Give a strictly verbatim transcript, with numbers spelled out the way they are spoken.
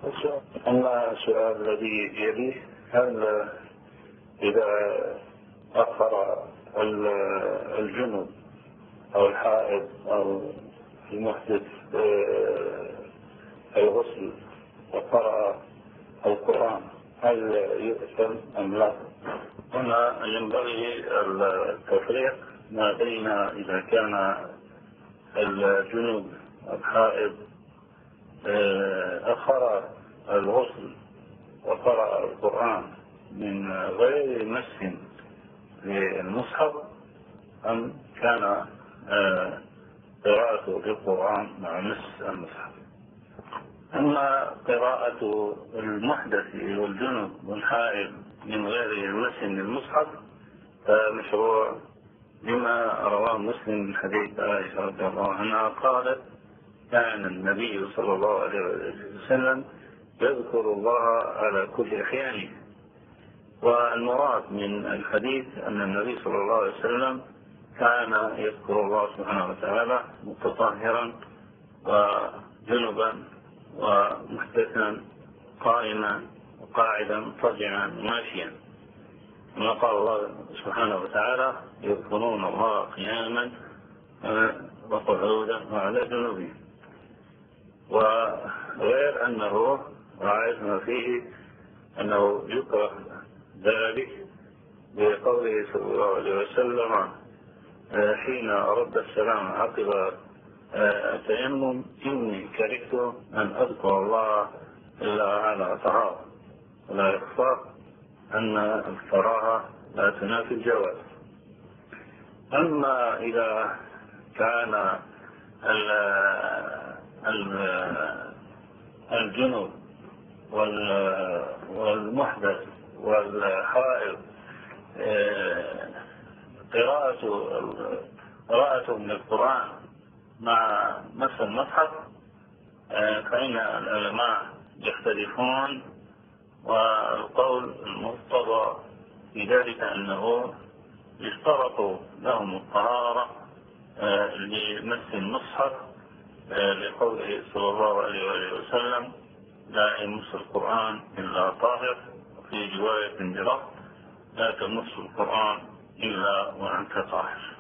أما السؤال الذي يليه، هل إذا أخر الجنب أو الحائض أو المحدث الغسل وقرأ القرآن هل يؤثم أم لا؟ هنا ينبغي التفريق ما بين إذا كان الجنوب الحائض أخر الغسل وقرأ القرآن من غير مس للمصحف أم كان قراءته للقرآن مع مس المصحف. أما قراءة المحدث والجنب والحائض من غير مس للمصحف فمشروع لما رواه مسلم من حديث عائشة رضي الله عنها قالت: كان النبي صلى الله عليه وسلم يذكر الله على كل أحيانه. والمراد من الحديث أن النبي صلى الله عليه وسلم كان يذكر الله سبحانه وتعالى متطهرا وجنبا ومحدثا قائما وقاعدا مضطجعا ماشيا، كما قال الله سبحانه وتعالى: يذكرون الله قياما وقعودا وعلى جنوبهم. وغير أنه رأينا فيه أنه يكره ذلك بقوله صلى الله عليه وسلم حين رد السلام عقب التيمم: إني كرهت أن أذكر الله إلا على طهارة. ولا يخفى أن الكراهة لا تنافي الجواز. أما إذا كان الجنوب والمحدث والحائض قراءة قراءة من القرآن مع مس المصحف فإن العلماء يختلفون، والقول المرتضى في ذلك أنه يشترط لهم الطهارة لمس المصحف لقوله صلى الله عليه وسلم: لا يمس القرآن إلا طاهر. وفي رواية بلفظ: لا تمس القرآن إلا وأنت طاهر.